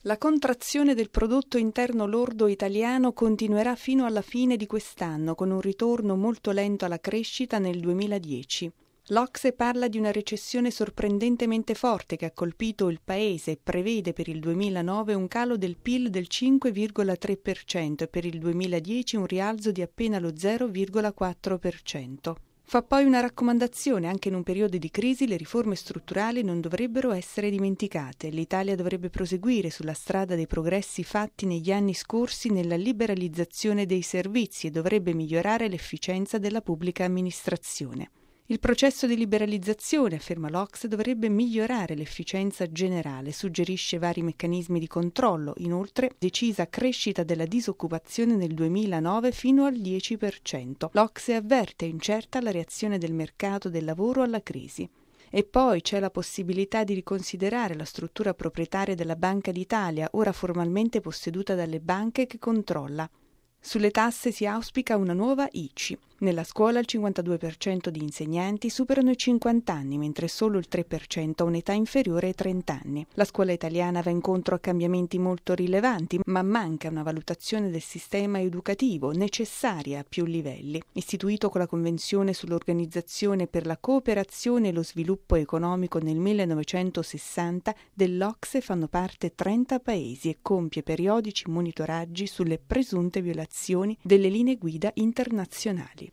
La contrazione del prodotto interno lordo italiano continuerà fino alla fine di quest'anno, con un ritorno molto lento alla crescita nel 2010. L'OCSE parla di una recessione sorprendentemente forte che ha colpito il paese e prevede per il 2009 un calo del PIL del 5,3% e per il 2010 un rialzo di appena lo 0,4%. Fa poi una raccomandazione: anche in un periodo di crisi le riforme strutturali non dovrebbero essere dimenticate. L'Italia dovrebbe proseguire sulla strada dei progressi fatti negli anni scorsi nella liberalizzazione dei servizi e dovrebbe migliorare l'efficienza della pubblica amministrazione. Il processo di liberalizzazione, afferma l'OCSE, dovrebbe migliorare l'efficienza generale, suggerisce vari meccanismi di controllo, inoltre decisa crescita della disoccupazione nel 2009 fino al 10%. L'OCSE avverte incerta la reazione del mercato del lavoro alla crisi. E poi c'è la possibilità di riconsiderare la struttura proprietaria della Banca d'Italia, ora formalmente posseduta dalle banche che controlla. Sulle tasse si auspica una nuova ICI. Nella scuola il 52% di insegnanti superano i 50 anni, mentre solo il 3% ha un'età inferiore ai 30 anni. La scuola italiana va incontro a cambiamenti molto rilevanti, ma manca una valutazione del sistema educativo necessaria a più livelli. Istituito con la Convenzione sull'organizzazione per la cooperazione e lo sviluppo economico nel 1960, dell'OCSE fanno parte 30 paesi e compie periodici monitoraggi sulle presunte violazioni delle linee guida internazionali.